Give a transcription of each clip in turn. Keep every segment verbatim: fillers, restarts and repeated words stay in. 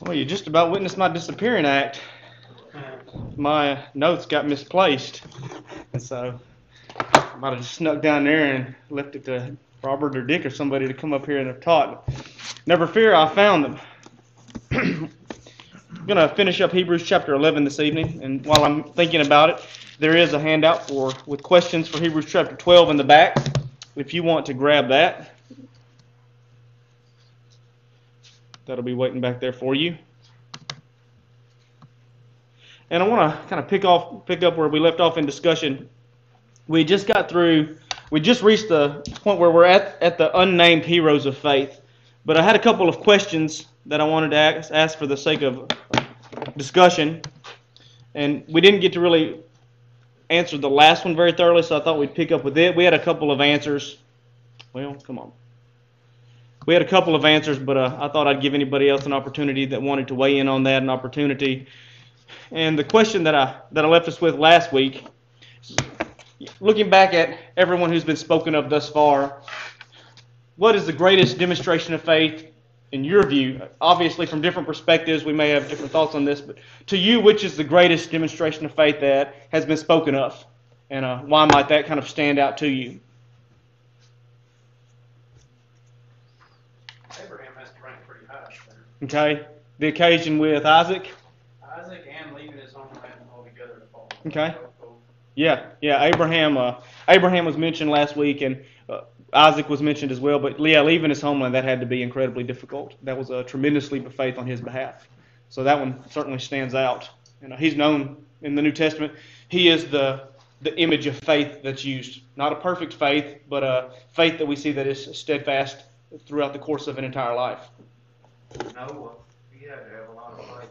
Well, you just about witnessed my disappearing act. My notes got misplaced, and so I might have just snuck down there and left it to Robert or Dick or somebody to come up here and have taught. Never fear, I found them. I'm going to finish up Hebrews chapter eleven this evening, and while I'm thinking about it, there is a handout for with questions for Hebrews chapter twelve in the back, if you want to grab that. That'll be waiting back there for you. And I want to kind of pick off, pick up where we left off in discussion. We just got through, we just reached the point where we're at, at the unnamed heroes of faith. But I had a couple of questions that I wanted to ask, ask for the sake of discussion. And we didn't get to really answer the last one very thoroughly, so I thought we'd pick up with it. We had a couple of answers. Well, come on. We had a couple of answers, but uh, I thought I'd give anybody else an opportunity that wanted to weigh in on that, an opportunity. And the question that I that I left us with last week, looking back at everyone who's been spoken of thus far, what is the greatest demonstration of faith in your view? Obviously, from different perspectives, we may have different thoughts on this, but to you, which is the greatest demonstration of faith that has been spoken of? And uh, why might that kind of stand out to you? Abraham has to rank pretty high there. Okay. The occasion with Isaac? Isaac and leaving his homeland altogether to follow. Okay. Yeah, yeah. Abraham, uh, Abraham was mentioned last week, and uh, Isaac was mentioned as well. But yeah, leaving his homeland, that had to be incredibly difficult. That was a tremendous leap of faith on his behalf. So that one certainly stands out. And uh, he's known in the New Testament. He is the the image of faith that's used. Not a perfect faith, but a faith that we see that is steadfast throughout the course of an entire life. Noah, he had to have a lot of faith.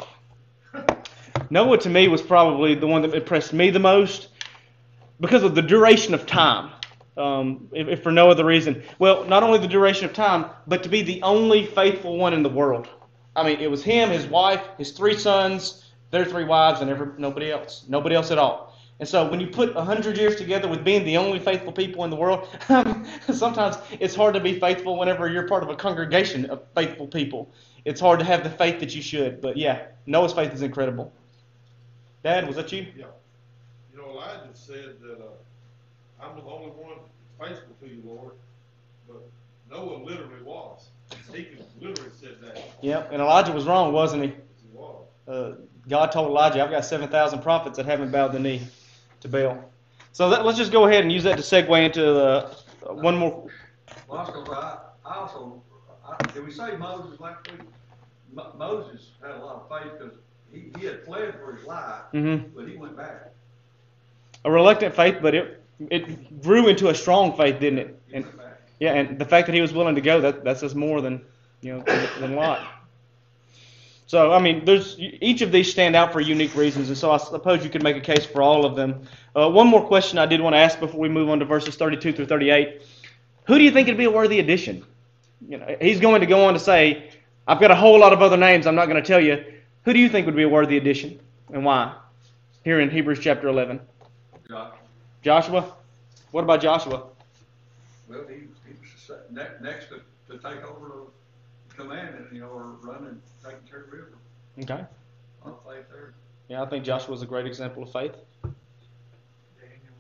Noah, to me, was probably the one that impressed me the most because of the duration of time, um, if, if for no other reason. Well, not only the duration of time, but to be the only faithful one in the world. I mean, it was him, his wife, his three sons, their three wives, and every, nobody else. Nobody else at all. And so when you put one hundred years together with being the only faithful people in the world, sometimes it's hard to be faithful whenever you're part of a congregation of faithful people. It's hard to have the faith that you should. But yeah, Noah's faith is incredible. Dad, was that you? Yeah. You know, Elijah said that uh, I'm the only one faithful to you, Lord. But Noah literally was. He literally said that. Yep, and Elijah was wrong, wasn't he? He was. Uh, God told Elijah, I've got seven thousand prophets that haven't bowed the knee to Baal. So that, let's just go ahead and use that to segue into uh, one more. Well, I, I also, I, did we say Moses last week? Mo- Moses had a lot of faith because he, he had fled for his life, Mm-hmm. but he went back. A reluctant faith, but it it grew into a strong faith, didn't it? He And went back. yeah, and the fact that he was willing to go, that that's just more than you know than, than Lot. So I mean, there's each of these stand out for unique reasons, and so I suppose you could make a case for all of them. Uh, one more question I did want to ask before we move on to verses thirty-two through thirty-eight: who do you think would be a worthy addition? You know, he's going to go on to say, "I've got a whole lot of other names. I'm not going to tell you." Who do you think would be a worthy addition, and why? Here in Hebrews chapter eleven. Joshua. Joshua? What about Joshua? Well, he, he was ne- next to, to take over the command, you know, or running, taking care of the river. Okay. I'll faith there. Yeah, I think Joshua is a great example of faith. Daniel.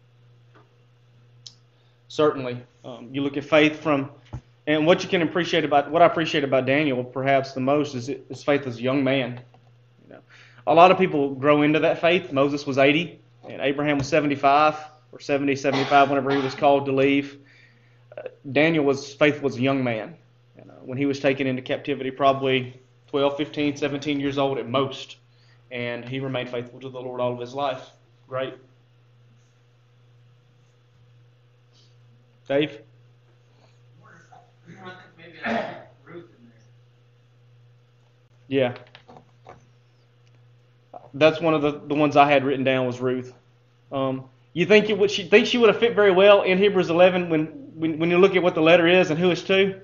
Certainly. Um, you look at faith from, and what you can appreciate about, what I appreciate about Daniel perhaps the most is his faith as a young man. You know, a lot of people grow into that faith. Moses was eighty, and Abraham was seventy-five, or seventy, seventy-five, whenever he was called to leave. Uh, Daniel was faithful as a young man. You know, when he was taken into captivity, probably twelve, fifteen, seventeen years old at most, and he remained faithful to the Lord all of his life. Great. Dave? I think maybe I have Ruth in there. Yeah. That's one of the, the ones I had written down was Ruth. Um, you think you would she think she would have fit very well in Hebrews eleven when, when, when you look at what the letter is and who it's to?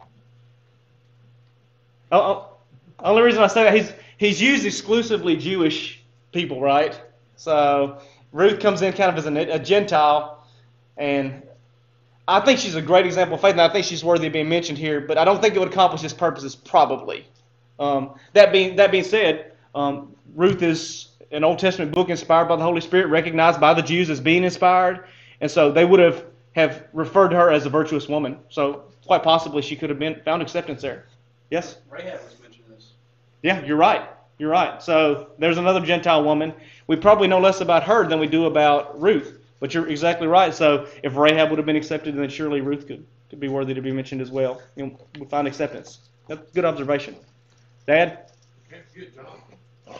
Oh, oh, only reason I say that, he's he's used exclusively Jewish people, right? So Ruth comes in kind of as a, a Gentile, and I think she's a great example of faith, and I think she's worthy of being mentioned here, but I don't think it would accomplish its purposes, probably. Um, that being that being said, um, Ruth is an Old Testament book inspired by the Holy Spirit, recognized by the Jews as being inspired, and so they would have, have referred to her as a virtuous woman. So quite possibly she could have been found acceptance there. Yes? Rahab was mentioned this. Yeah, you're right. You're right. So there's another Gentile woman. We probably know less about her than we do about Ruth. But you're exactly right. So if Rahab would have been accepted, then surely Ruth could, could be worthy to be mentioned as well. You know, we find acceptance. That's a good observation. Dad? Can't forget Jonathan.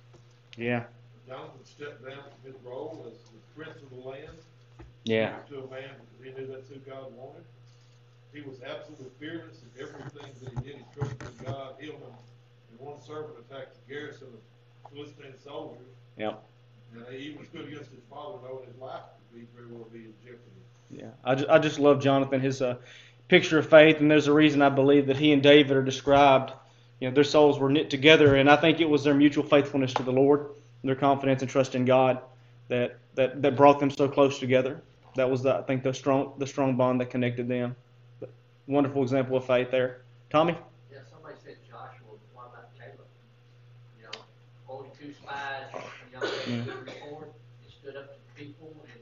Yeah. Jonathan stepped down from his role as the prince of the land. Yeah. To a man because he knew that's who God wanted. He was absolutely fearless in everything that he did. He trusted in God, healed him. And one servant attacked the garrison of Philistine soldiers. Yep. And he even stood against his father, knowing his life would be very well be in jeopardy. Yeah. I just, I just love Jonathan, his uh, picture of faith, and there's a reason I believe that he and David are described. You know, their souls were knit together, and I think it was their mutual faithfulness to the Lord, their confidence and trust in God that, that, that brought them so close together. That was, the, I think, the strong the strong bond that connected them. But wonderful example of faith there. Tommy? Yeah, somebody said Joshua. What about Caleb? You know, forty-two spies, you know, they Yeah. good report. They stood up to the people, and,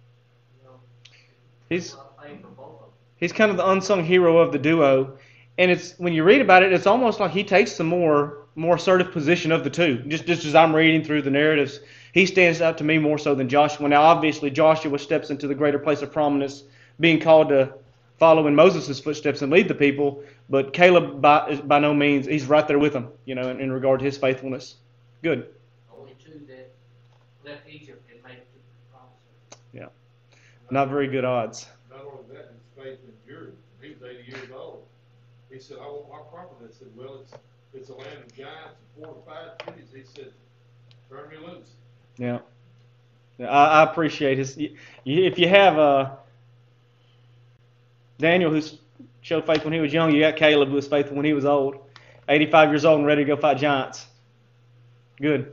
you know, He's a lot of fame for both of them. he's kind of the unsung hero of the duo. And it's when you read about it, it's almost like he takes the more more assertive position of the two. Just just as I'm reading through the narratives, he stands out to me more so than Joshua. Now, obviously, Joshua steps into the greater place of prominence, being called to follow in Moses' footsteps and lead the people. But Caleb, by is by no means, he's right there with him, you know, in, in regard to his faithfulness. Good. Only two that left Egypt and made it to the promised land. Yeah. Not very good odds. Not only that, his faith endured. He was eighty years old. He said, I want my property. I said, well, it's it's a land of giants and fortified cities. He said, turn me loose. Yeah. Yeah, I, I appreciate his. You, if you have uh, Daniel, who's showed faith when he was young, you got Caleb, who was faithful when he was old. eighty-five years old and ready to go fight giants. Good.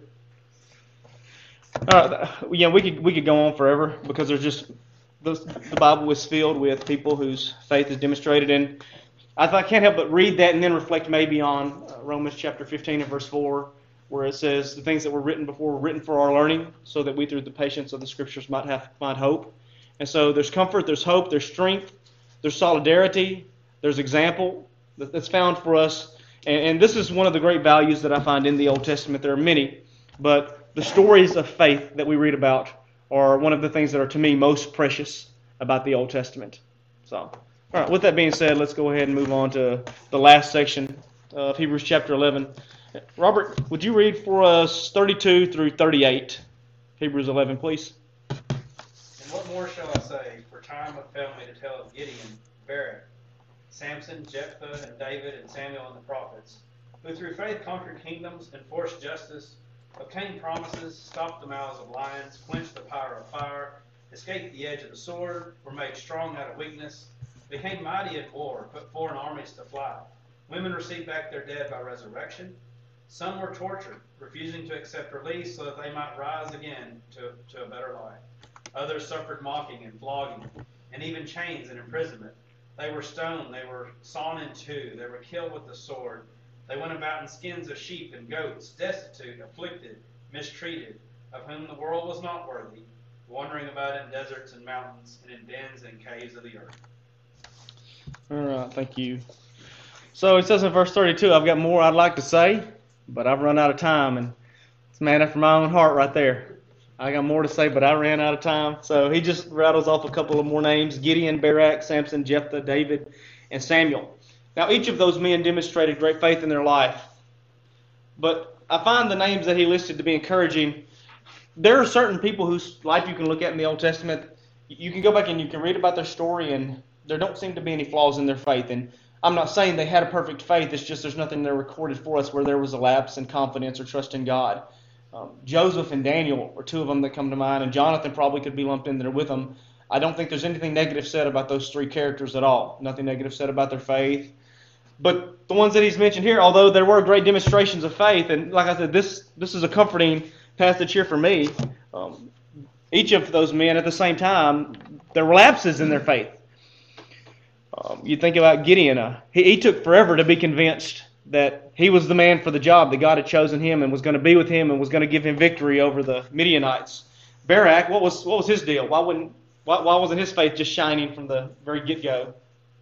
All right, yeah, we could we could go on forever because there's just the, the Bible is filled with people whose faith is demonstrated, and I, I can't help but read that and then reflect maybe on uh, Romans chapter fifteen and verse four, where it says the things that were written before were written for our learning, so that we through the patience of the Scriptures might have find hope. And so there's comfort, there's hope, there's strength, there's solidarity, there's example that's found for us. And, and this is one of the great values that I find in the Old Testament. There are many, but the stories of faith that we read about are one of the things that are to me most precious about the Old Testament. So, all right, with that being said, let's go ahead and move on to the last section of Hebrews chapter eleven. Robert, would you read for us thirty-two through thirty-eight? Hebrews eleven, please. And what more shall I say? For time hath failed me to tell of Gideon, Barak, Samson, Jephthah, and David, and Samuel, and the prophets, who through faith conquered kingdoms, enforced justice, obtained promises, stopped the mouths of lions, quenched the power of fire, escaped the edge of the sword, were made strong out of weakness, became mighty in war, put foreign armies to flight. Women received back their dead by resurrection. Some were tortured, refusing to accept release so that they might rise again to, to a better life. Others suffered mocking and flogging, and even chains and imprisonment. They were stoned, they were sawn in two, they were killed with the sword. They went about in skins of sheep and goats, destitute, afflicted, mistreated, of whom the world was not worthy, wandering about in deserts and mountains, and in dens and caves of the earth. All right, thank you. So it says in verse thirty-two, I've got more I'd like to say, but I've run out of time, and it's a man after my own heart right there. I got more to say, but I ran out of time. So he just rattles off a couple of more names: Gideon, Barak, Samson, Jephthah, David, and Samuel. Now, each of those men demonstrated great faith in their life. But I find the names that he listed to be encouraging. There are certain people whose life you can look at in the Old Testament. You can go back and you can read about their story, and there don't seem to be any flaws in their faith. And I'm not saying they had a perfect faith. It's just there's nothing there recorded for us where there was a lapse in confidence or trust in God. Um, Joseph and Daniel are two of them that come to mind, and Jonathan probably could be lumped in there with them. I don't think there's anything negative said about those three characters at all. Nothing negative said about their faith. But the ones that he's mentioned here, although there were great demonstrations of faith, and like I said, this this is a comforting passage here for me. Um, each of those men at the same time, there were lapses in their faith. Um, you think about Gideon. Uh, he, he took forever to be convinced that he was the man for the job, that God had chosen him and was going to be with him and was going to give him victory over the Midianites. Barak, what was what was his deal? Why wouldn't why, why wasn't his faith just shining from the very get-go?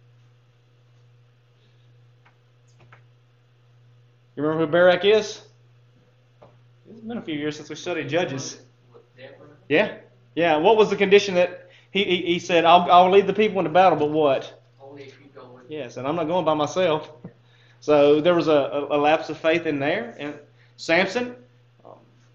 You remember who Barak is? It's been a few years since we studied Judges. With Deborah, Yeah, yeah. What was the condition that he he, he said? I'll I'll lead the people into battle, but what? only if you go with. Yes, and I'm not going by myself. So there was a, a, a lapse of faith in there. And Samson, um,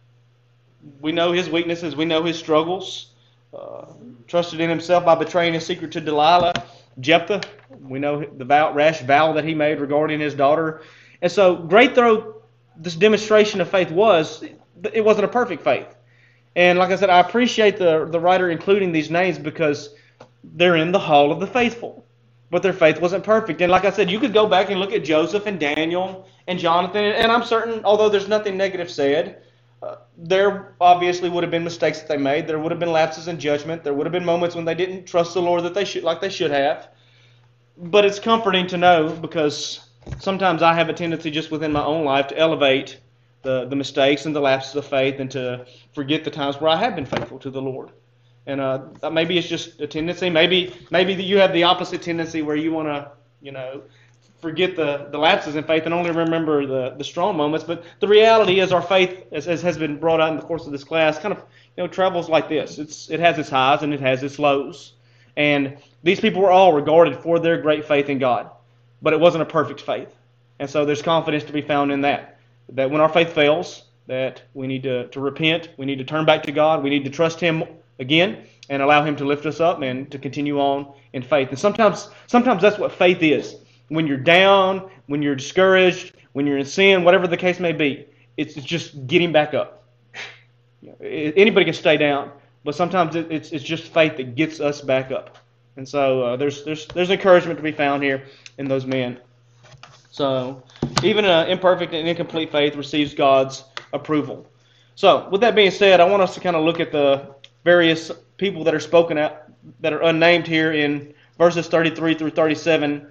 we know his weaknesses, we know his struggles. Uh, trusted in himself by betraying his secret to Delilah. Jephthah, we know the vow, rash vow that he made regarding his daughter. And so, great though this demonstration of faith was, it wasn't a perfect faith. And like I said, I appreciate the the writer including these names because they're in the hall of the faithful. But their faith wasn't perfect. And like I said, you could go back and look at Joseph and Daniel and Jonathan, and I'm certain, although there's nothing negative said, uh, there obviously would have been mistakes that they made. There would have been lapses in judgment. There would have been moments when they didn't trust the Lord that they should, like they should have. But it's comforting to know because sometimes I have a tendency just within my own life to elevate the, the mistakes and the lapses of faith and to forget the times where I have been faithful to the Lord. And uh, maybe it's just a tendency. Maybe maybe you have the opposite tendency where you want to, you know, forget the, the lapses in faith and only remember the, the strong moments. But the reality is our faith, as, as has been brought out in the course of this class, kind of you know travels like this. It's it has its highs and it has its lows. And these people were all regarded for their great faith in God. But it wasn't a perfect faith. And so there's confidence to be found in that. That when our faith fails, that we need to, to repent, we need to turn back to God, we need to trust Him again and allow Him to lift us up and to continue on in faith. And sometimes sometimes that's what faith is. When you're down, when you're discouraged, when you're in sin, whatever the case may be, it's, it's just getting back up. You know, anybody can stay down, but sometimes it, it's it's just faith that gets us back up. And so uh, there's there's there's encouragement to be found here in those men. So even an imperfect and incomplete faith receives God's approval. So with that being said, I want us to kind of look at the various people that are spoken out, that are unnamed here in verses thirty-three through thirty-seven.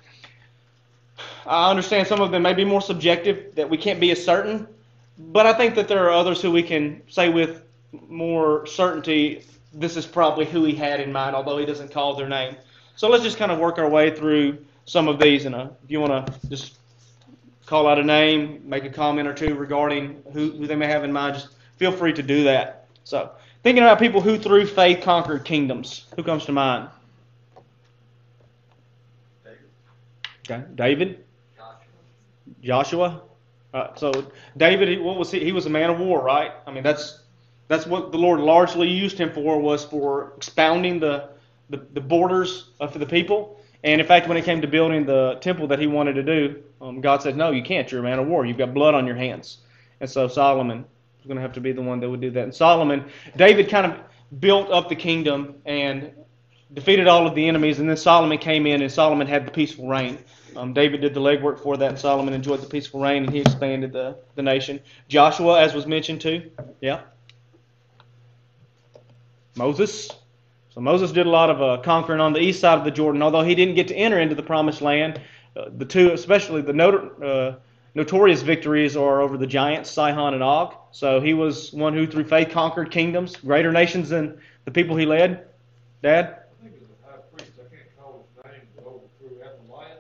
I understand some of them may be more subjective, that we can't be as certain, but I think that there are others who we can say with more certainty, this is probably who he had in mind, although he doesn't call their name. So let's just kind of work our way through some of these. And uh, if you want to just call out a name, make a comment or two regarding who, who they may have in mind, just feel free to do that. So, thinking about people who through faith conquered kingdoms. Who comes to mind? David. Okay, David. Joshua. Uh, so David, what was he? He was a man of war, right? I mean, that's that's what the Lord largely used him for, was for expounding the the, the borders uh, for the people. And in fact, when it came to building the temple that he wanted to do, um, God said, "No, you can't. You're a man of war. You've got blood on your hands." And so Solomon was going to have to be the one that would do that. And Solomon, David kind of built up the kingdom and defeated all of the enemies. And then Solomon came in, and Solomon had the peaceful reign. Um, David did the legwork for that, and Solomon enjoyed the peaceful reign, and he expanded the, the nation. Joshua, as was mentioned too. Yeah. Moses. So Moses did a lot of uh, conquering on the east side of the Jordan, although he didn't get to enter into the promised land. Uh, the two, especially the not- uh, notorious victories, are over the giants, Sihon and Og. So he was one who through faith conquered kingdoms, greater nations than the people he led. Dad? I think it was a high priest, I can't call his name, but overthrew Athaliah.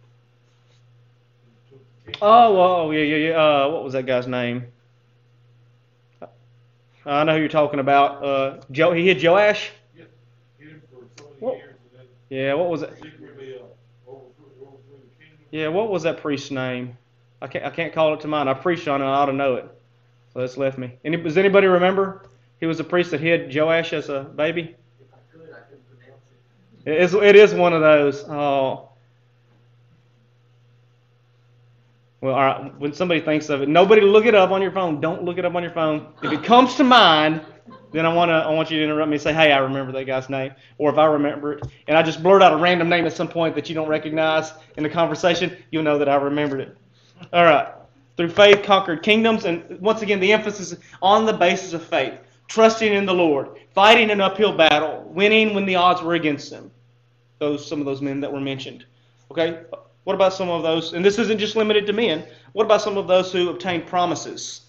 Oh, oh, yeah, yeah, yeah. Uh, what was that guy's name? I know who you're talking about. Uh, Joe, he hit Joash? Yeah, hit him for so many What? years, and then Yeah, what was it? secretly uh, overthrew, overthrew the kingdom. Yeah, what was that priest's name? I can't I can't call it to mind. I preached on it, I ought to know it. So that's left me. Any, does anybody remember? He was a priest that hid Joash as a baby? If I could, I couldn't pronounce it. It is, it is one of those. Oh. Well, all right, when somebody thinks of it, nobody look it up on your phone. Don't look it up on your phone. If it comes to mind, then I want to I want you to interrupt me and say, hey, I remember that guy's name. Or if I remember it, and I just blurt out a random name at some point that you don't recognize in the conversation, you'll know that I remembered it. All right. Through faith conquered kingdoms, and once again, the emphasis is on the basis of faith. Trusting in the Lord, fighting an uphill battle, winning when the odds were against them. Those some of those men that were mentioned. Okay? What about some of those, and this isn't just limited to men, what about some of those who obtain promises?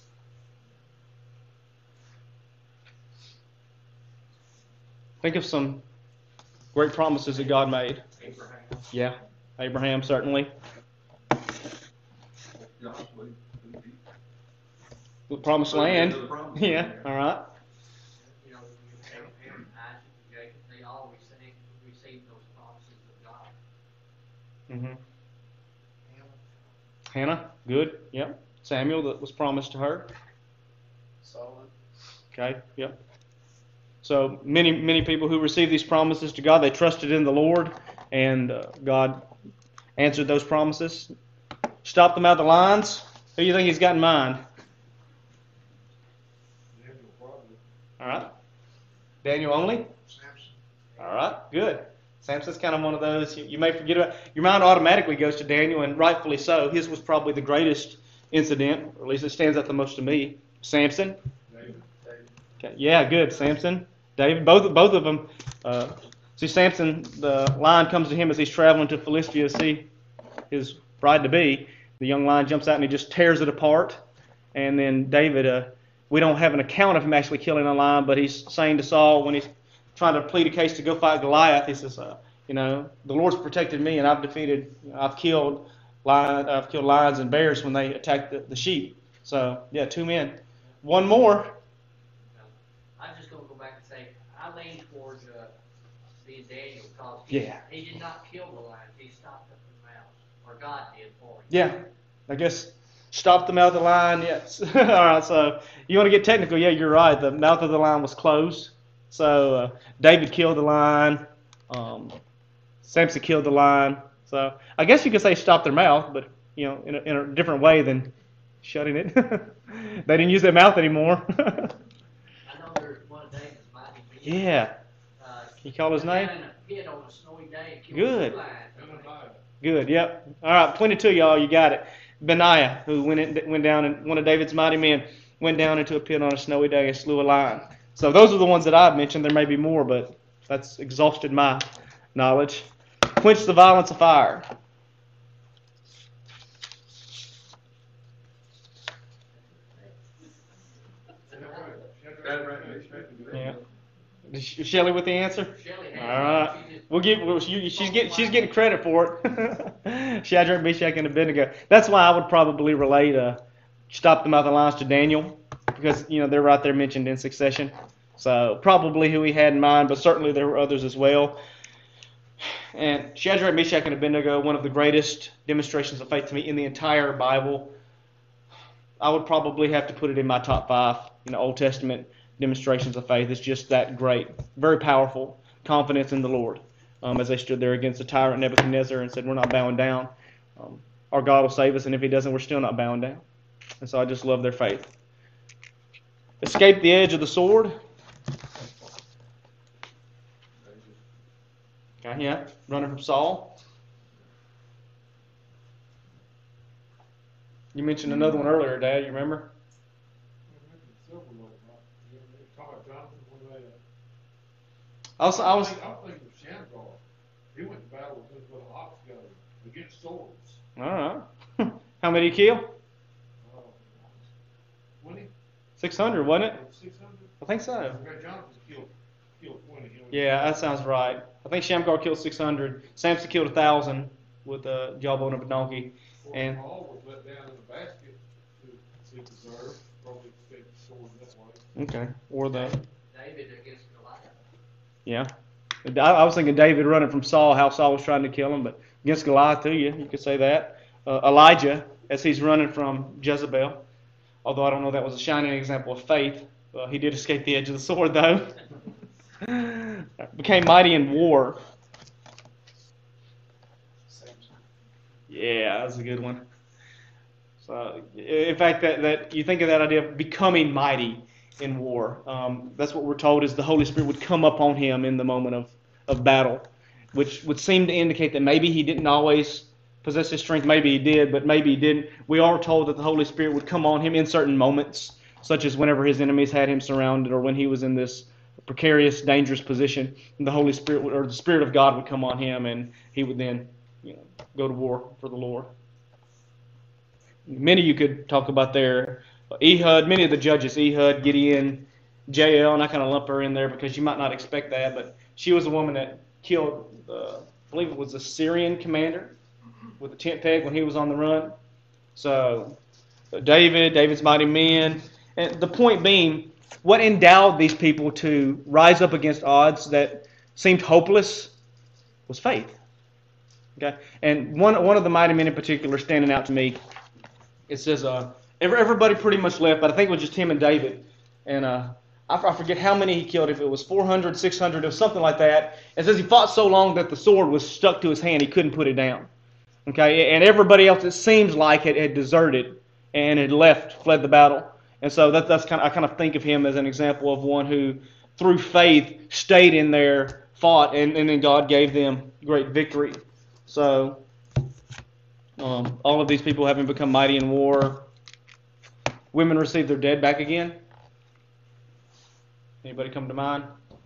Think of some great promises that God made. Abraham. Yeah, Abraham certainly. Joshua, The promised land. The promised Yeah, land. all right. You know, Abraham, Isaac, and Jacob, they all received, received those promises of God. Mm-hmm. Hannah, good. Yep. Samuel, that was promised to her. Solomon. Okay. Yep. So many, many people who received these promises to God, they trusted in the Lord, and uh, God answered those promises. Stopped them out of the lines. Who do you think He's got in mind? Daniel probably. All right. Daniel only? Samson. All right. Good. Samson's kind of one of those you, you may forget about. Your mind automatically goes to Daniel, and rightfully so. His was probably the greatest incident, or at least it stands out the most to me. Samson. David. Okay. Yeah, good. Samson, David, both both of them. Uh, see, Samson, the lion comes to him as he's traveling to Philistia to see his bride to be. The young lion jumps out and he just tears it apart. And then David, uh, we don't have an account of him actually killing a lion, but he's saying to Saul when he's trying to plead a case to go fight Goliath, he says, uh, you know, the Lord's protected me, and I've defeated, you know, I've killed lion, I've killed lions and bears when they attack the, the sheep. So yeah, two men. One more. I'm just going to go back and say, I lean towards uh, being Daniel because he, Yeah. he did not kill the lion. He stopped up the mouth, or God did for him. Yeah, I guess stop the mouth of the lion. Yes. All right. So you want to get technical? Yeah, you're right. The mouth of the lion was closed. So uh, David killed the lion. Um, Samson killed the lion. So I guess you could say stop their mouth, but you know, in a, in a different way than shutting it. They didn't use their mouth anymore. I know there's one of David's mighty men. Yeah. Uh, Can you call his name? Down in a pit on a snowy day and killed Good. two lions. Hananiah. Good. Yep. All right. twenty-two, y'all. You got it. Benaiah, who went in, went down, and one of David's mighty men, went down into a pit on a snowy day and slew a lion. So those are the ones that I've mentioned. There may be more, but that's exhausted my knowledge. Quench the violence of fire. Yeah. Is Shelley with the answer? Shelley All had right. she just- We'll give. Well, she, she's getting. She's getting credit for it. Shadrach, Meshach, and Abednego. That's why I would probably relate. Uh, stop the mouth of the lions to Daniel, because you know they're right there mentioned in succession. So probably who he had in mind, but certainly there were others as well. And Shadrach, Meshach, and Abednego, one of the greatest demonstrations of faith to me in the entire Bible. I would probably have to put it in my top five, you know, Old Testament demonstrations of faith. It's just that great, very powerful confidence in the Lord. Um, as they stood there against the tyrant Nebuchadnezzar and said, "We're not bowing down. Um, our God will save us, and if He doesn't, we're still not bowing down." And so I just love their faith. Escape the edge of the sword. Okay, yeah, running from Saul. You mentioned another one earlier, Dad. You remember? Several of them, right? You know, they call it Jonathan, when they, uh, I was, I was. think- I'm thinking of Shamgar. He went to battle with his little ox goad against swords. All right. How many did he kill? Uh, Twenty, Six hundred, wasn't it? six hundred? I think so. Okay, Jonathan's killed, killed twenty. He only- Yeah, that sounds right. I think Shamgar killed six hundred. Samson killed a thousand with a jawbone of a donkey. Well, and- Paul was let down in the basket to, to preserve, probably escaped the sword that way. Okay. Or the David against Goliath. yeah. I, I was thinking David running from Saul, how Saul was trying to kill him, but against Goliath too, you you could say that. Uh, Elijah, as he's running from Jezebel, although I don't know that was a shining example of faith. Uh, he did escape the edge of the sword though. Became mighty in war. Yeah, that's a good one. So, in fact, that, that you think of that idea of becoming mighty in war. Um, that's what we're told is the Holy Spirit would come upon him in the moment of, of battle, which would seem to indicate that maybe he didn't always possess his strength. Maybe he did, but maybe he didn't. We are told that the Holy Spirit would come on him in certain moments, such as whenever his enemies had him surrounded or when he was in this precarious, dangerous position. And the Holy Spirit would, or the Spirit of God would come on him, and he would then you know, go to war for the Lord. Many you could talk about there. Ehud, many of the judges, Ehud, Gideon, Jael, and I kind of lump her in there because you might not expect that, but she was a woman that killed, uh, I believe it was a Syrian commander with a tent peg when he was on the run. So David, David's mighty men. And the point being, what endowed these people to rise up against odds that seemed hopeless was faith. Okay, and one one of the mighty men in particular standing out to me, it says uh, everybody pretty much left, but I think it was just him and David. And uh, I forget how many he killed, if it was four hundred, six hundred, or something like that. It says he fought so long that the sword was stuck to his hand, he couldn't put it down. Okay, and everybody else, it seems like, had, had deserted and had left, fled the battle. And so that, that's kind of, I kind of think of him as an example of one who, through faith, stayed in there, fought, and, and then God gave them great victory. So, um, all of these people having become mighty in war, women received their dead back again. Anybody come to mind?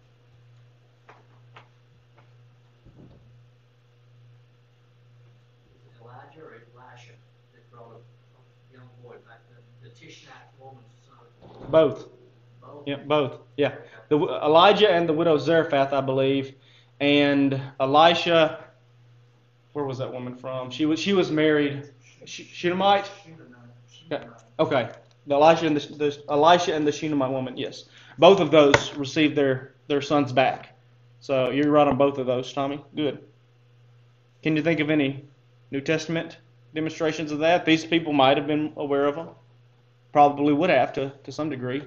Elijah or Elisha that brought a young boy back, the, the Tishnite woman's son? Both. Both? Yeah, both. Yeah, the Elijah and the widow Zarephath, I believe, and Elisha. Where was that woman from? She was she was married. Sh- Shunammite. Yeah. Okay. The Elisha and the, the Elisha and the Shunammite woman. Yes, both of those received their their sons back. So you're right on both of those, Tommy. Good. Can you think of any New Testament demonstrations of that? These people might have been aware of them. Probably would have to to some degree.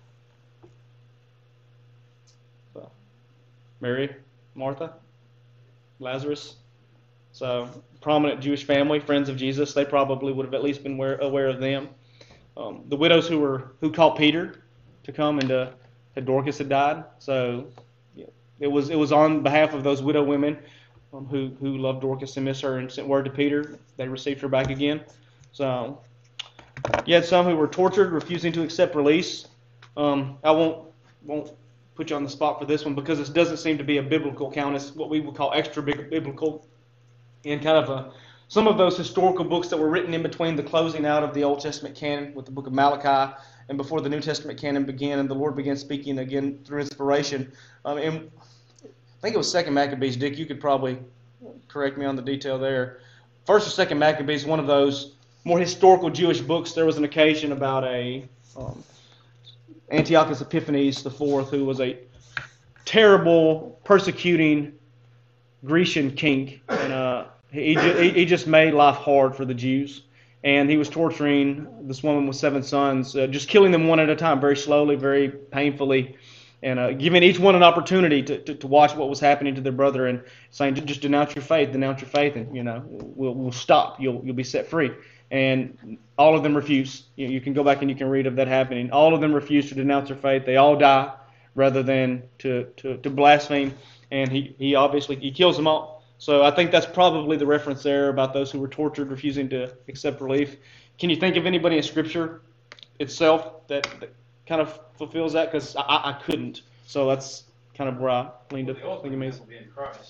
So, Mary, Martha, Lazarus. So, prominent Jewish family, friends of Jesus, they probably would have at least been aware, aware of them. Um, the widows who were who called Peter to come and uh, that Dorcas had died. So, yeah, it was it was on behalf of those widow women um, who who loved Dorcas and missed her and sent word to Peter. They received her back again. So, you had some who were tortured, refusing to accept release. Um, I won't won't put you on the spot for this one because this doesn't seem to be a biblical account. It's what we would call extra biblical. In kind of a, some of those historical books that were written in between the closing out of the Old Testament canon with the book of Malachi and before the New Testament canon began and the Lord began speaking again through inspiration. Um, and I think it was Second Maccabees. Dick, you could probably correct me on the detail there. First or Second Maccabees, one of those more historical Jewish books. There was an occasion about a um, Antiochus Epiphanes the Fourth, who was a terrible, persecuting Grecian king, and uh, he, he he just made life hard for the Jews, and he was torturing this woman with seven sons, uh, just killing them one at a time, very slowly, very painfully, and uh, giving each one an opportunity to, to, to watch what was happening to their brother, and saying, just denounce your faith, denounce your faith, and you know we'll we'll stop, you'll you'll be set free. And all of them refused. You, you can go back and you can read of that happening. All of them refused to denounce their faith. They all die rather than to to, to blaspheme. And he, he obviously he kills them all. So I think that's probably the reference there about those who were tortured, refusing to accept relief. Can you think of anybody in Scripture itself that, that kind of fulfills that? Because I, I couldn't. So that's kind of where I leaned Well, up. the ultimate Thinking example being Christ.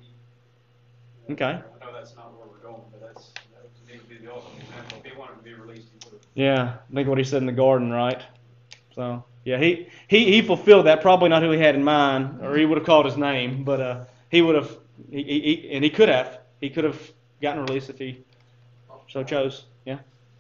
He- Okay. I know that's not where we're going, but that's, that needs to be the ultimate example. If he wanted to be released, he would have. Yeah, I think what he said in the garden, right? So yeah, he, he, he fulfilled that. Probably not who he had in mind, or he would have called his name, but uh, he would have, he, he, and he could have, he could have gotten released if he so chose. Yeah.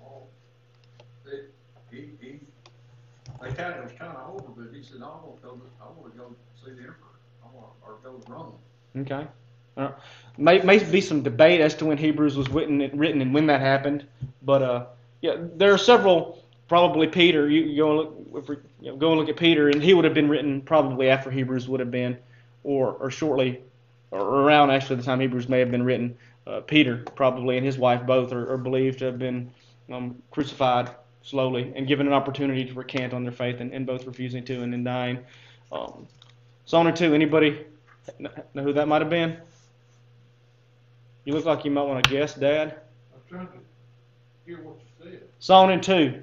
It, he, he, they kind of, it was kind of over, but he said, I want to go, I want to go see the emperor, I want, or go to Rome. Okay. Uh, may may be some debate as to when Hebrews was written, written and when that happened, but uh, yeah, there are several. Probably Peter. You, you go and look, if we, you know, go and look at Peter, and he would have been written probably after Hebrews would have been, or or shortly, or around actually the time Hebrews may have been written. Uh, Peter probably and his wife both are, are believed to have been um, crucified slowly and given an opportunity to recant on their faith, and, and both refusing to and then dying. Um, Psalm two. Anybody know who that might have been? You look like you might want to guess, Dad. I'm trying to hear what you said. Psalm two.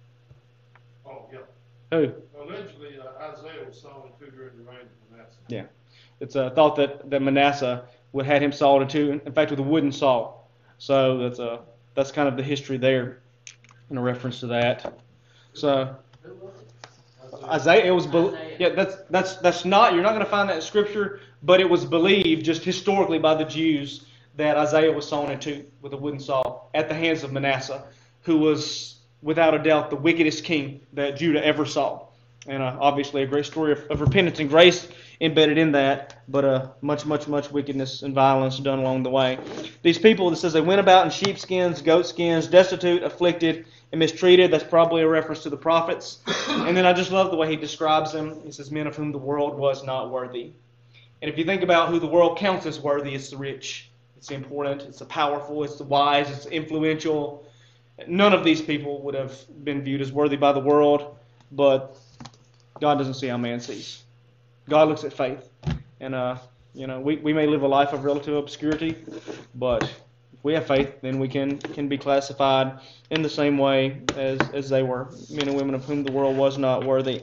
Oh, yeah. Who? Allegedly, uh, Isaiah was sown two during the reign of Manasseh. Yeah. It's uh, thought that, that Manasseh would had him sawed in two. In fact, with a wooden saw. So that's a that's kind of the history there, in a reference to that. So Who was it? Isaiah, it was be- Isaiah. yeah. That's that's that's not. You're not going to find that in Scripture, but it was believed just historically by the Jews that Isaiah was sawn in two with a wooden saw at the hands of Manasseh, who was without a doubt the wickedest king that Judah ever saw. And uh, obviously a great story of, of repentance and grace embedded in that, but uh, much, much, much wickedness and violence done along the way. These people, it says they went about in sheepskins, goatskins, destitute, afflicted, and mistreated. That's probably a reference to the prophets. And then I just love the way he describes them. He says, men of whom the world was not worthy. And if you think about who the world counts as worthy, it's the rich. It's the important, it's the powerful, it's the wise, it's the influential. None of these people would have been viewed as worthy by the world, but God doesn't see how man sees. God looks at faith. And, uh, you know, we, we may live a life of relative obscurity, but if we have faith, then we can, can be classified in the same way as, as they were, men and women of whom the world was not worthy.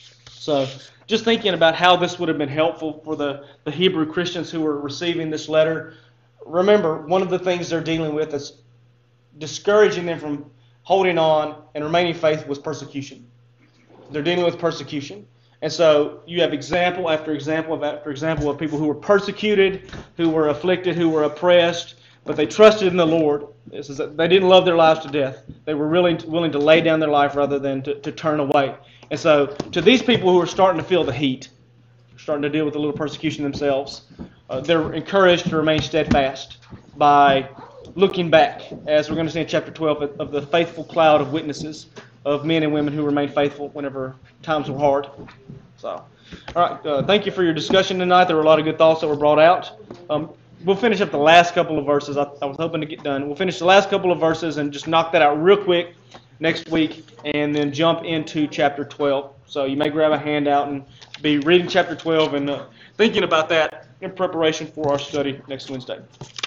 So just thinking about how this would have been helpful for the, the Hebrew Christians who were receiving this letter, remember, one of the things they're dealing with is discouraging them from holding on and remaining faithful was persecution. They're dealing with persecution. And so you have example after example of after example of people who were persecuted, who were afflicted, who were oppressed, but they trusted in the Lord. This is that they didn't love their lives to death. They were really willing to lay down their life rather than to, to turn away. And so to these people who are starting to feel the heat, starting to deal with a little persecution themselves, uh, they're encouraged to remain steadfast by looking back, as we're going to see in chapter twelve, of the faithful cloud of witnesses of men and women who remained faithful whenever times were hard. So, all right, uh, thank you for your discussion tonight. There were a lot of good thoughts that were brought out. Um, we'll finish up the last couple of verses. I, I was hoping to get done. We'll finish the last couple of verses and just knock that out real quick next week, and then jump into chapter twelve. So you may grab a handout and be reading chapter twelve and uh, thinking about that in preparation for our study next Wednesday.